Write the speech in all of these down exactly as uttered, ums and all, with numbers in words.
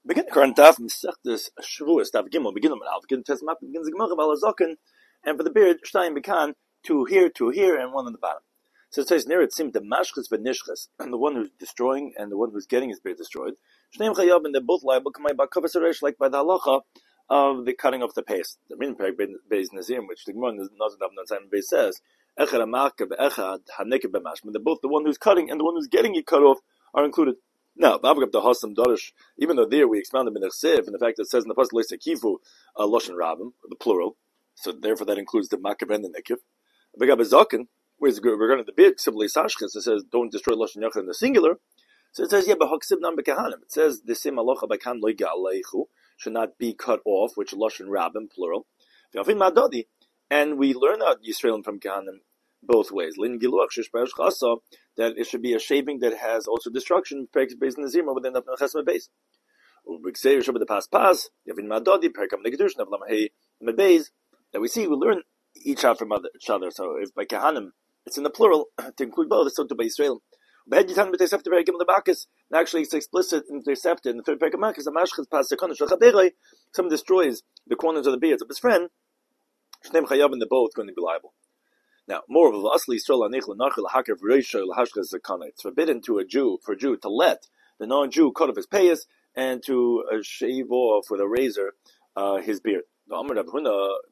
Begin the current daf Mesechtes Shavuos daf Gimel. Begin with Alf. Begin test map. Begins the Gemara Bala Zokin, and for the beard Shtayim Bekan, two here, two here, and one on the bottom. So it says near it seems the mashchus v'nishchus, and the one who's destroying and the one who's getting his beard destroyed. Shneim chayav, and they're both liable. Kamay ba'kavas aresh, like by the halacha of the cutting off the paste. The Rin Perek Beis Nazim, which the Gemara Nazadav Nazayim Beis says, echad hamakah ve'echad haneked b'mashma. They're both the one who's cutting and the one who's getting it cut off are included. Now, the Hasam Darish, even though there we expounded in the Chsiv, and the fact that it says in the Pasuk Leisa Kifu, uh, Loshen Rabim, the plural, so therefore that includes the Makav and the Nekiv. Begab Zaken, whereas regarding the big simply Sashchis, it says don't destroy Loshen Yachid in the singular. So it says, yeah, but Haksiv Nam Bekahanim. It says the same Alocha Bekan Loiga Aleichu should not be cut off, which Loshen Rabim, plural. And we learn out Yisraelim from Kahanim both ways. Lin Giluach Shishbash Chasa, that it should be a shaving that has also destruction, based in the Zima within the Chesma base. Ubixer should be the pass pass, Yavin Madodi, Perkam Negadush, Navlamahei, Mebez, that we see, we learn each out from each other. So if by Kahanim, it's in the plural, to include both, it's to by Israel. But Yitan B'Tesefta Perkim the Bacchus, and actually it's explicit in B'Tesefta, in the third Perkim Bacchus, the Mashchas Pas Sekonish, Shachaderoi, someone destroys the corners of the beards of his friend, Shneim Chayav, and they're both going to be liable. Now, more of asli Yisrael anich l'nachil hakev reisha l'hashkas zakana. It's forbidden to a Jew, for a Jew, to let the non-Jew cut off his payas and to uh, shave off with a razor uh, his beard. Some cuts of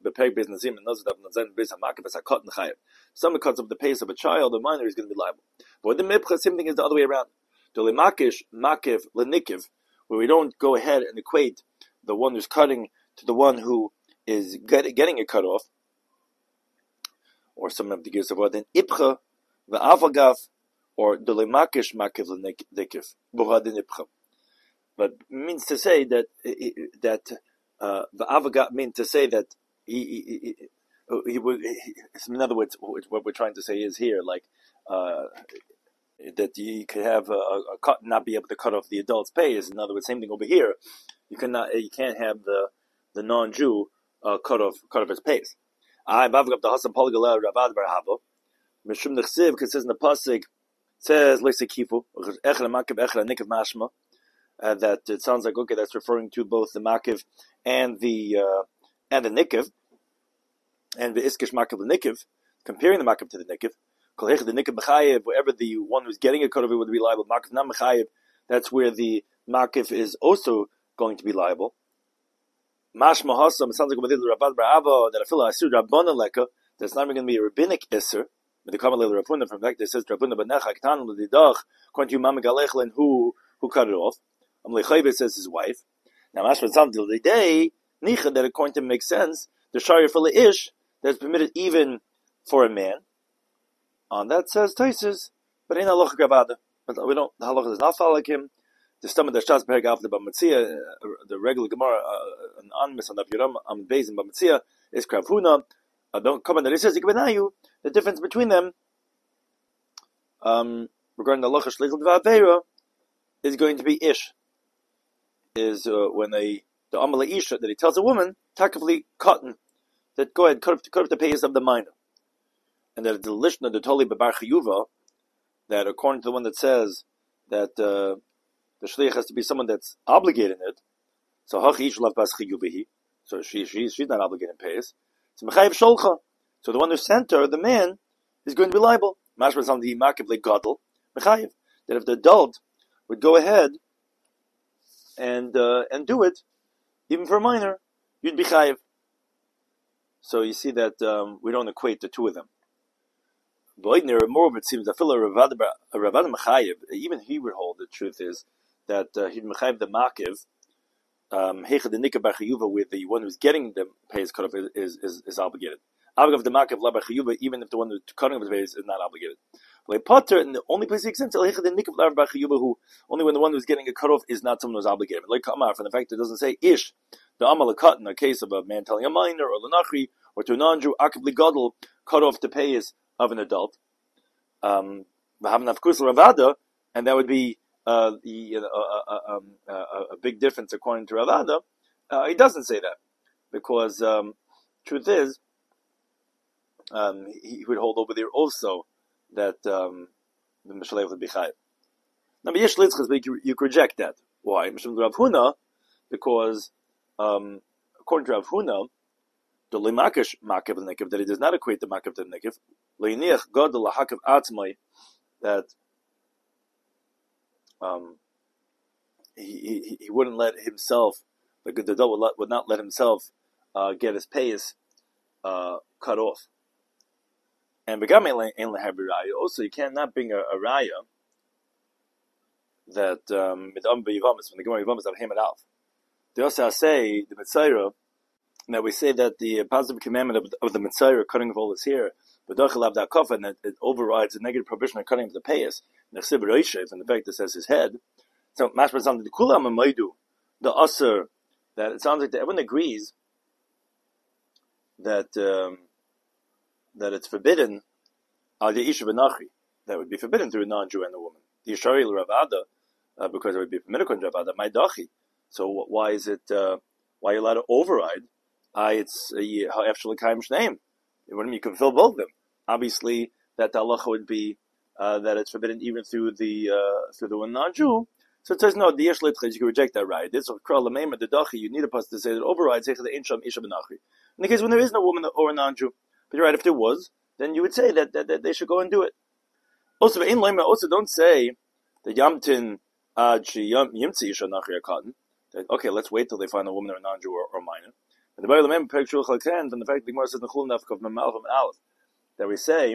the payas of a child, a minor, is going to be liable. But the mipcha, same thing is the other way around. Makish makiv l'nikiv, where we don't go ahead and equate the one who's cutting to the one who is get, getting it cut off. Or some of the gears of what then ipcha v'avagav or dolemakish makiv l'nikif buhadin ipcha. But means to say that that uh, v'avagav means to say that he he, he, he would. He, in other words, what we're trying to say is here, like uh, that you could have a, a cut, not be able to cut off the adult's pay. Is in other words, same thing over here. You cannot, you can't have the the non-Jew uh, cut off cut off his pays. I bavgab the Hasan Polgalel Ravad Barhavo. Mishum Nechsiv, because it says in the pasuk, says Leisa Kifu, Echel Makiv Echel Nikav Mashma, uh, that it sounds like okay, that's referring to both the Makiv and the uh, and the Nikav, and the Iskish Makiv the Nikav, comparing the Makiv to the Nikav. Kol Hech the Nikav Mechayev, wherever the one who's getting a cut of it would be liable. Makiv Nam Mechayev, that's where the Makiv is also going to be liable. Mashma Hasam, it sounds like with the Rabban Barava that I feel like Asur Rabbana Leka, that's not even going to be a rabbinic Isser, but the Kamal Rapuna from fact that says Rabbuna Banecha Ktan Lidach, according to Mama Galechlin, who who cut it off. Amlechaybe says his wife. Now Mashma sounds the day Nicha that according to him makes sense. The Sharia for Ish that's permitted even for a man. On that says Taisus, but in Halacha Gavada. But we don't. The Halacha does not follow like him. The stomach that Shas Perek after Bamatzia, the regular Gemara, uh, an unmis on the Yoram Am Beis in Bamatzia is Kravhuna. Uh, don't come on that it says Ikbenayu. The difference between them, um, regarding the Locha Shlichel Dva'Avera, is going to be Ish. Is uh, when a the Amala Isha that he tells a woman, takavli cotton, that go ahead cut off, cut off the payas of the minor, and that the Lishna the Toli Bebar Chiyuva, that according to the one that says that. Uh, The shliach has to be someone that's obligated in it. So hachi shlav bas chiyubihi. So she she she's not obligated in payas. So mechayev sholcha. So the one who sent her, the man, is going to be liable. Mashma on the makiv le gadol mechayev. That if the adult would go ahead and uh, and do it, even for a minor, you'd be chayev. So you see that um, we don't equate the two of them. But more of it seems that Ravad Mechayev, even he would hold the truth is that uh, he'd mechayev the makiv, um, hecha the nikah bar chiyuva, with the one who's getting the payas cut off is is, is obligated. Avagav the makiv la bar chiyuva, even if the one who's cutting off his payas is not obligated. Like Potter, and the only place it makes sense, hecha the nikah la bar chiyuva, who only when the one who's getting a cut off is not someone who's obligated. Like Kamar, from the fact that it doesn't say ish, the amal cut in a case of a man telling a minor or lenachri or to a non-Jew akivli gadol cut off the payas of an adult. Um, and that would be uh, the, uh, uh, uh, um, uh, a big difference according to Ravada. Uh, he doesn't say that because um, truth is um, he, he would hold over there also that um, the Mishalev would be chayiv. Now, you, you could reject that. Why? Mishum Rav Huna, because um, according to Rav Huna, the limakish makiv l'nikiv, that he does not equate the makiv to the nikiv, leiniach god lahakav atzmai, that um, he, he he wouldn't let himself, the good adult would, let, would not let himself uh, get his payas uh, cut off. And begame in lehabiraya, also you cannot bring a, a raya that um midam beyivamis when the Gemara Yivamis of him and Alf. They also say the Mitzayra that we say that the positive commandment of, of the Mitzayra cutting of all his hair, but and that it overrides the negative prohibition of cutting of the payas, and the fact that says his head. So mashma sounds the kulam maidu, the usher, that it sounds like that everyone agrees that um, that it's forbidden uh, the isha v'nachi, that would be forbidden through a non-Jew and a woman. The Yishari l'Ravada, uh, because it would be permitted to Ravada, my dachi. So why is it? Uh, why are you allowed to override? Uh, it's ha'efshel l'kayim shneim. You can fulfill both of them. Obviously, that the halacha would be uh, that it's forbidden even through the uh, through the one non-Jew. So it says no. The yesh you can reject that right. This kral l'meim the dachi. You need a pasuk to say that overrides the insham isha b'nachi. In the case when there is no woman or a non-Jew, but you're right. If there was, then you would say that that, that they should go and do it. Also, in Lema, also don't say the yamtin ad yimtzi isha nachi cotton. Okay, let's wait till they find a woman or a non-Jew or, or minor. And the Bible Lema Perek Shul Chalken, from the fact that the Gemara says Nechul Nafkav Memal from Aleph, that we say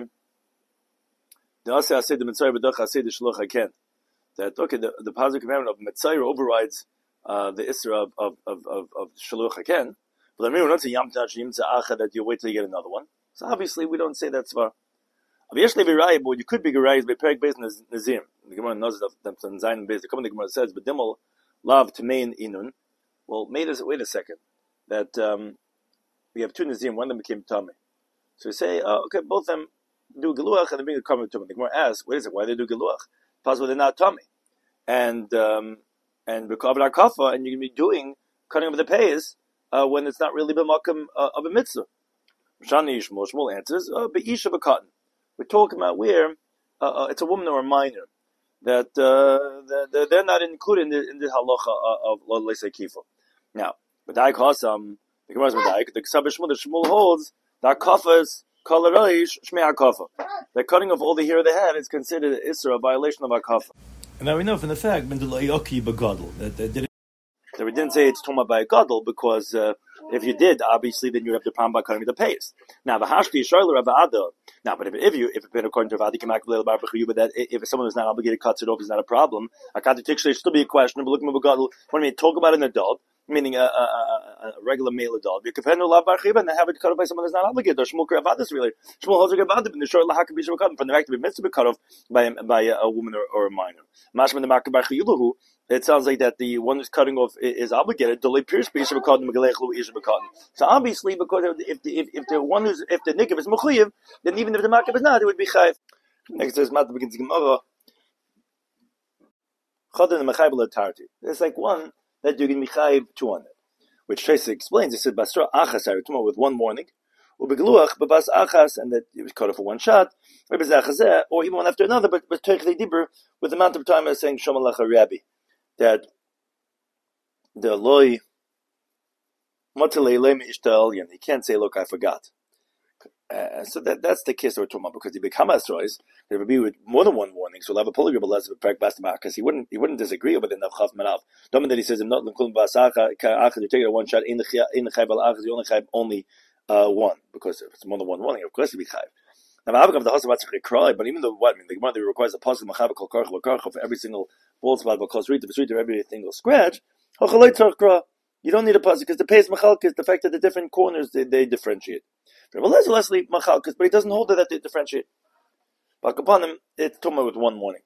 the Aseh Aseh the Mitzayir B'Dach Aseh the Shluch Haken, that okay, the, the positive commandment of Mitzayir overrides uh, the Isra of of of of, of Shluch Haken. But I mean, we don't say yamtin ad yimtzi acha that you wait till you get another one. So obviously, we don't say that svar. But you could be gerayis by perek beis nazim. The Gemara knows that from Zayin beis. The Gemara says, "But dimol lav tamein inun." Well, made us wait a second. That um, we have two nazim. One of them became tummy. So we say, uh, okay, both of them do geluach and they bring the karma to them. The Gemara asks, "Wait a second, why do they do geluach? Possibly they're not tummy, and um, and because of our kafa, and you're going to be doing cutting of the payas uh, when it's not really b'makam uh, of a mitzvah." Shani Yishmol Shmuel answers, "Oh, be'isha b'katan." We're talking about where uh, uh, it's a woman or a minor that uh, they're, they're not included in the, in the halacha of lo leisei kifa. Now, B'daik Hasam, the Gemara's B'daik, the Ksab Shmuel, the Shmuel holds that kafas kalareish shmei hakafa. The cutting of all the hair of the head is considered isra, a violation of hakafa. And now we know from the fact that that did that we didn't say it's tuma by a gadol because uh, if you did, obviously, then you have the problem by cutting the pace. Now the hashki shayla of ada. Now, but if, if you if it's been according to Vadi Kamak Bar but that if someone who's not obligated cuts it off, is not a problem. Akati Tikshei should still be a question. But looking at gadol, when we talk about an adult, meaning a, a, a, a regular male adult, you can lav bar and have it cut off by someone who's not obligated. Shmuel Kravadas really. Shmuel holds a gavadim, and the shor lahak be cut from the fact to be meant to be cut off by by a, a woman or, or a minor. Mashman the Makar Bar it sounds like that the one who's cutting off is, is obligated. So obviously, because if the if, if the one who's if the nikiv is mechuyev, then even if the makar is not, it would be chayiv. Next says Mata begins Gemara. It's like one that you can be chayiv two on it, which Tracy explains. He said basra achas tomorrow with one morning, ubegluach babas achas, and that it was cut off for one shot, or even one after another, but but take the dibur with the amount of time as saying shomalacha rabbi. That the loy he can't say, look, I forgot. Uh, so that that's the case that we're talking about, because he become asrois, there would be with more than one warning, so we'll have a polygraph less of a prek bastama, because he wouldn't he wouldn't disagree with it. Chaf manav. Domin that he says, I'm not l'kulm ba'asacha ka'achad. You take it at one shot in the in the chayv al achad. You only chayv only uh, one, because if it's more than one warning, of course, it'd be chayv. Now, the Hasav cry, but even though what I mean, the Gemara requires a positive machav kol karch v'karcha for every single bald spot, but close read to read to every single scratch. You don't need a puzzle because the pace machalkas, the fact that the different corners they, they differentiate. But Leslie machalkas, but he doesn't hold it that they differentiate. But upon him, it's tuma with one warning.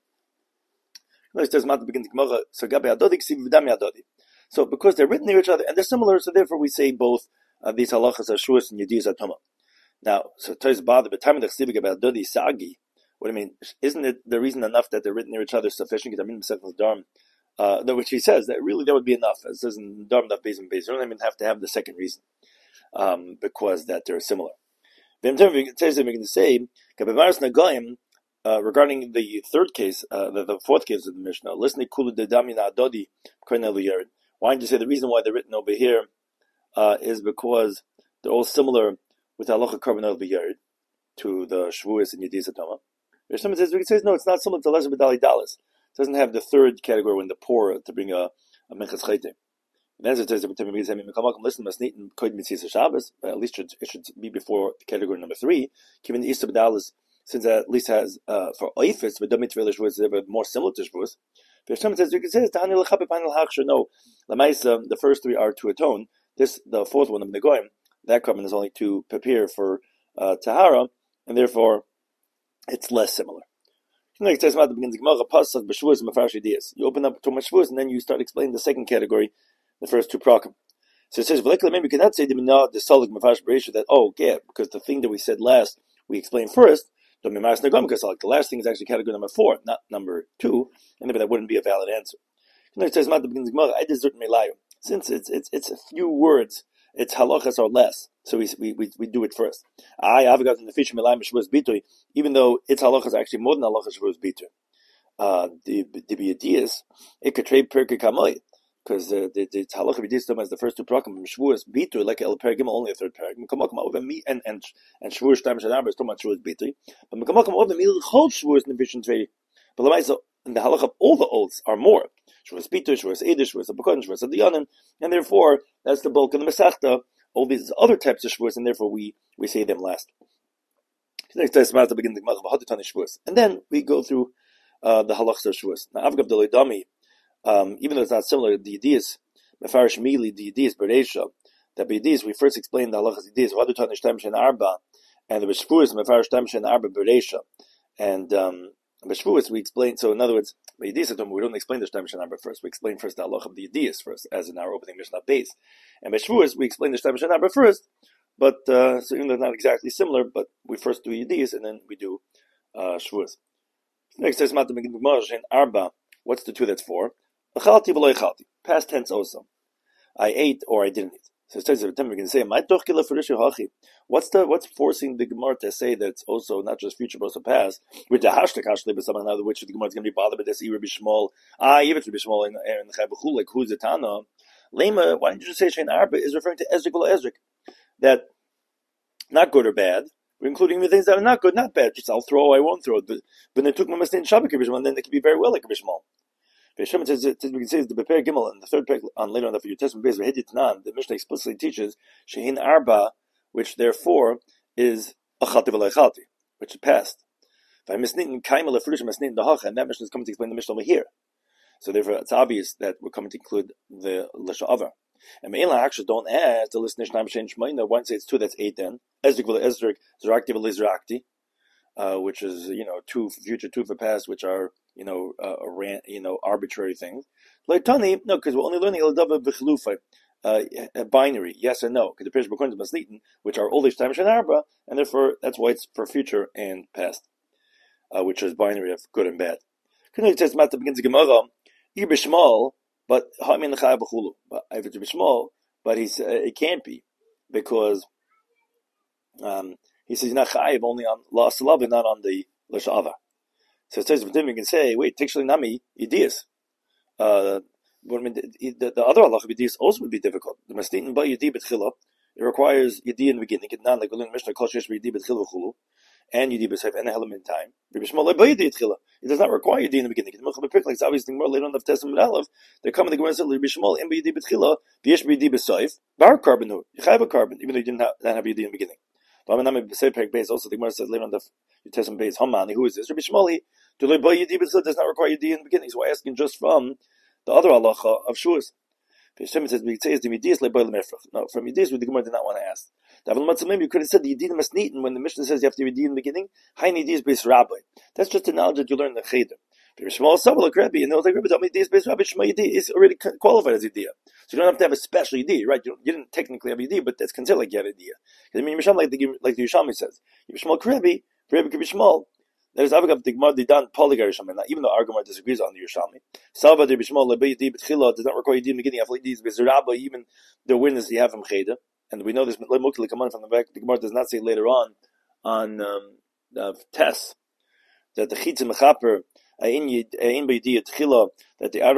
So because they're written near each other and they're similar, so therefore we say both uh, these halachas are shuas and yediyas are tuma. Now, so Toys bother, but time of the chsivik about dodi sagi. What I mean, isn't it the reason enough that they're written near each other sufficient? Because I mean, the Dharm, uh, which he says that really that would be enough. It says in Dharm Daf Beis and Beis. You don't even have to have the second reason, um, because that they're similar. Then we're going to say uh, regarding the third case, uh, the, the fourth case of the Mishnah. Listen, kulu dedamina adodi kornelu yared. Why did you say the reason why they're written over here uh, is because they're all similar with halacha carbon over here to the Shavuos and Yedis Atoma. There's someone says, says no, it's not similar to Lesser B'Dali Dalis. It doesn't have the third category when the poor to bring a a Menchas Chayte. And as it says, listen, Shabbos, at least it should, it should be before category number three. Given the Easter B'Dalis, since that at least has uh, for Oifis, but Domit Velish was more similar to Shavuos. There's someone says, you can say, no, Lamaisa, the first three are to atone. This, the fourth one, the Negoim, that carbon is only to prepare for uh, Tahara, and therefore it's less similar. You open up to Shavuos, and then you start explaining the second category, the first two prakim. So it says, maybe you cannot say the that, oh, yeah, because the thing that we said last, we explained first, because the last thing is actually category number four, not number two, and maybe that wouldn't be a valid answer. It says, since it's it's it's a few words, its halachas are less, so we we we, we do it first. I have got in the fish bitui, even though its halachas are actually more than halachas shavuos bitui. Uh, the the biyadiyas it could trade perke kamoy because the the the halacha biyadiyas as the first two prakim shavuos bitui like el pergim only a third pergim kamokum over me and and and shavuos time shanaber is too much shavuos bitui, but kamokum over me chol shavuos in the vision trade. But the in the halacha of all the oaths are more. Shavuos Bitur, Shavuos Eidish, Shavuos Abakon, Shavuos Adiyanin, and therefore that's the bulk of the Masechta. All these other types of Shavuos, and therefore we, we say them last. Next time, Samantha begins the Gemara of Shavuos, and then we go through uh, the halachas of Shavuos. Now, Avgav Deloidami, um, even though it's not similar, the Yediyas, Mefarish Mili, the Yediyas Bereisha, that by Yediyas we first explained the halachas Yediyas, Vadutani Shtem Shen Arba, and the Shavuos Mefarish Shtem Shen Arba Bereisha, and um, B'Shvuos we explain. So in other words, we don't explain the Shtem Shen Arba first. We explain first the halach of the Yediyas first, as in our opening Mishnah base. And B'Shvuos we explain the Shtem Shen Arba first. But uh, so even though they're not exactly similar, but we first do Yediyas and then we do uh, Shvuos. Next says Matam Shen Arba. What's the two that's for? Achalti v'lo echalti. Past tense also. I ate or I didn't eat. So it says, we can say, what's the what's forcing the Gemara to say that it's also not just future but also past? With the hashtag hashtag, but someone other which the Gemara is going to be bothered by this. Rabbi Shmuel, ah, even Rabbi Shmuel and and Chaybuchul, like who's the Tana? Lema, why didn't you just say Shein Arba is referring to Ezrik or Ezrik? That not good or bad. We're including the things that are not good, not bad. Just I'll throw, I won't throw. But when they took Mamas in Shabbat Rabbi Shmuel, then they could be very well like Rabbi Shmuel. Hashem says, we can say the Beper Gimel and the third peg on later on the New Testament base, the Mishnah explicitly teaches Shehin Arba, which therefore is Achalti v'lo echalti, which is past. And that Mishnah is coming to explain the Mishnah over here. So therefore, it's obvious that we're coming to include the Lisha'avar. And Me'ela actually don't add the listener Shnam Shein Shmoina. One say it's two, that's eight then. Ezrik v'lo Ezrik, Zerakti v'lo Zerakti, uh, which is, you know, two for future, two for past, which are, you know, uh, a rant, you know, arbitrary things. Like Tani, no, because we're only learning Eladava v'chilufa, uh, a binary, yes and no, because the Pirish B'Korn Maslitin, which are oldish time Shen Arba, and therefore that's why it's for future and past, uh, which is binary of good and bad. It says Mata begins to Gemara, you're B'Shmal, but Hamin L'Chai B'Chulu, but if it's B'Shmal, but he's uh, it can't be because um, he says you're not Chayiv only on La Salav and not on the L'Sha'ava. So it says, we can say, wait, Tikshli Nami, Yediyas. Uh, the, the other halacha Yediyas also would be difficult. The Masnitin Ba Yedi B'Tchila, it requires Yedi in the beginning. It's not like we learn Mishnah, Kol Shesh Yedi B'Tchila V'Chulu, and Yedi B'Seif, and a element in time. Rabbi Shmuel Ba Yedi B'Tchila. It does not require Yedi in the beginning. It's obviously more later on the Testament Aleph. They come in the Gemara and say, Rabbi Shmuel, in Yedi B'Tchila, V'yesh Yedi B'Seif, Bar Carbon, you have a carbon, even though you didn't have, not have Yedi in the beginning. Also, the Gemara says later on the Testament base, Hamani, who is this? Rabbi Shmuel, does not require Yedi in the beginning. So we're asking just from the other halacha of Shuas. Hashem says, no, from Yediyas, the Gemara did not want to ask. You could have said the Yediyim Masnitin when the Mishnah says you have to be Yediyim in the beginning. Hain Yediyas based Rabbi. That's just the knowledge that you learn in the Cheder. Shmuel Sabbalah Rabbi, and they was like, Rabbi, tell me Yediyas based Rabbi. Shema Yedi is already qualified as Yediyah. So you don't have to have a special Yediyah, right? You, you didn't technically have Yediyah, but that's considered like you have Yediyah. Because I mean, Yisham, like the, like the Yishami says, Yishmael Rabbi, Rabbi Rabbi Shmuel. There's Avagav the Gemara Didan Polygar Yishami. Even though our Gemara disagrees on the Yishami, Salva Rabbi Shmuel Lebei Yedi B'Tchila does not require Yedi in the beginning. After Yedi is Rabbi, even the witness you have from Cheder, and we know this Lemukli come on from the back. The Gemara does not say later on on um, uh, Tess that the Chitzim Mechaper Ain B'Yedi Tchila that the outer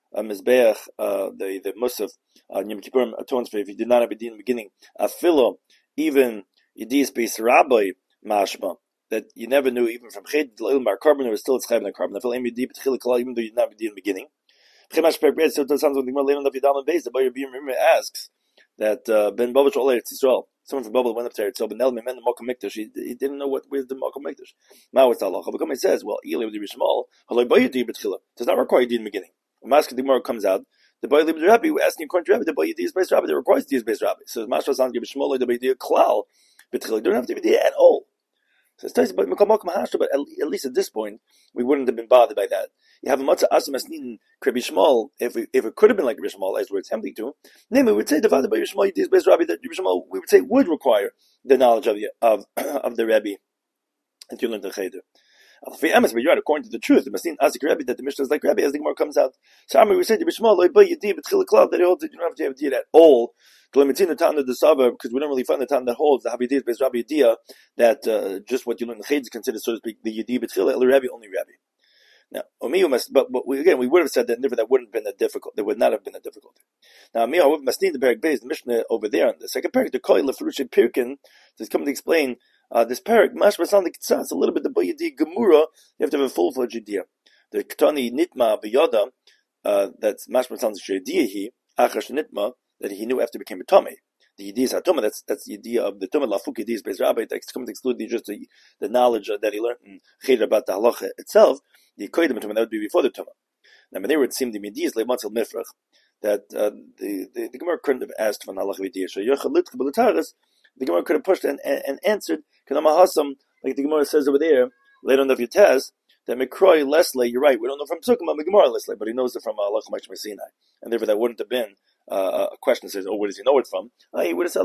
uh, Mizbeach, uh, the the Musaf, uh, Yom Kippurim atones for if you did not have a din in the beginning. Afilo, even Yedis Beis Rabbi Mashma, that you never knew even from Ched Ilmar carbon, it was still Tzchayv in the carbon. Afilo Emi Di B'Tchil Kala, even though you did not have a din in the beginning. So it sounds like the Gemara later on the Yudam base. The Bayer Bim asks that uh, Ben Bavach Olay Yisrael. Someone from Babel went up there. So Ben Elmi men the Malcolm Mikdash. He, he didn't know what where's the Malcolm Mikdash. Now it's Allah. But it says, well, Eli with the Rishmal, Halay Bayer Di B'Tchila does not require Di in the beginning. When Mask the Gemara comes out, the Bayer Di Rabbi, we're asking according to Rabbi, the Bayer Di is based Rabbi that requires Di is based Rabbi. So Mashra sounds like B'Shmal, the Bayer Di Klal B'Tchila. You don't have to be Di at all. So it's but but at least at this point, we wouldn't have been bothered by that. You have a matzah asam asnin Rabbi Shmuel. If we, if it could have been like Rabbi Shmuel, as we're attempting to, then we would say divided by Rabbi Shmuel, Yidis based Rabbi that Rabbi Shmuel we would say would require the knowledge of the of of the Rebbe and to learn the Cheder. But you're right, according to the truth, the Masnin Azik Rebbe that the Mishnah is like Rebbe as the Gemara comes out. So we say Rabbi Shmuel loy bay yidi b'tchil klal that he holds that you don't have to have a deed at all. Because we don't really find the time that holds the Habidiyah based Rabbi Yediyah that uh, just what you learn in the Ched is considered, so to speak, the Yediyah B'Tchila, El Rabbi, only Rabbi. Now, Omiyu must, but, but we, again, we would have said that never that wouldn't have been a difficult, there would not have been a difficulty. Now, Omiyu must need the Perek Beis, the Mishnah over there, on the second Perek, the Koi Leferushe Pirkin, is coming to explain uh, this Perek. Mashma sounds like it's a little bit the Bayadi Gemura, you have to have a full fledged Yediyah. The Ketani Nitma B'Yoda, uh, that's Mashma sounds like Yediyah he, Achash Nitma, that he knew after he became a Tomei. The Yediyah Hatoma, that's that's the idea of the Tumah Lafuk Yediyah based Rabbi. It's coming to exclude the, just the, the knowledge uh, that he learned in Cheder about the halacha itself. The Koydim Tumah that would be before the Tumah. Now, when they would seem the Yediyah Leimatzal Mifrach that uh, the, the the Gemara couldn't have asked for an halacha Yediyah. So Yochalit Kabbalataras, the Gemara could have pushed and, and, and answered Kanama Hasam, like the Gemara says over there later on the Yutez, that Mikroy Leslie, you're right, we don't know from Sukkim about Gemara Leslie, but he knows it from halacha uh, Sinai, and therefore that wouldn't have been. Uh, a question says, oh, where does he know it from? Uh, he would have said,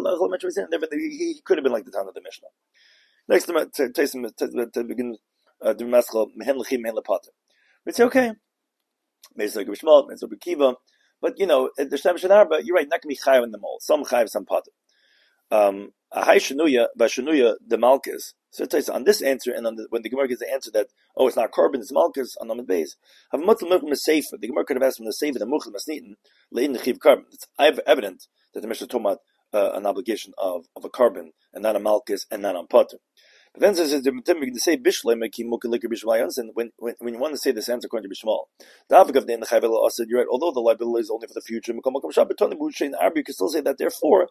he, he could have been like the town of the Mishnah. Next, to begin the Maskal, Mehen Lechim, Mehen Lepata. We'd say, okay, basically, Gishmal, Mezor Bekiva, but you know, the Shem Shanarba, you're right, not going to be chayav in them all. Some chayav, some pata. Um, Ahai Shanuya, Bashanuya, the Malkas. So it says on this answer, and on the, when the Gemara gives the answer that, oh, it's not carbon, it's Malkas, on the base. Have a mutzal milk from the Sefer. The Gemara could have asked from the Sefer, the Muchel Masnitin, Le'in Nechiv carbon. It's evident that the Mishnah told about uh, an obligation of, of a carbon, and not a Malkas, and not on Potter. But then it says, the say Bishlei, Meki Mukelik Bishmalayans, and when, when, when you want to say this answer according to Bishmal, the Avik of the End Chayvel said, you're right, although the liability is only for the future, you can still say that, therefore,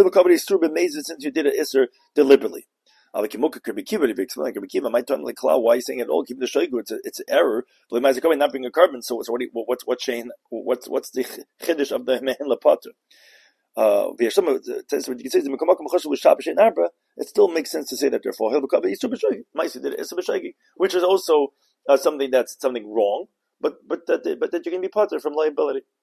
since you did it Isser deliberately. Why are you saying it all? Keep the shaygu. It's a, it's an error. But not bring a carbon. So, so what? You, what's what's Shane? What's what's the chiddush of the mehen lapata? Uh, it still makes sense to say that therefore which is also uh, something that's something wrong, but but that but that you can be potter from liability.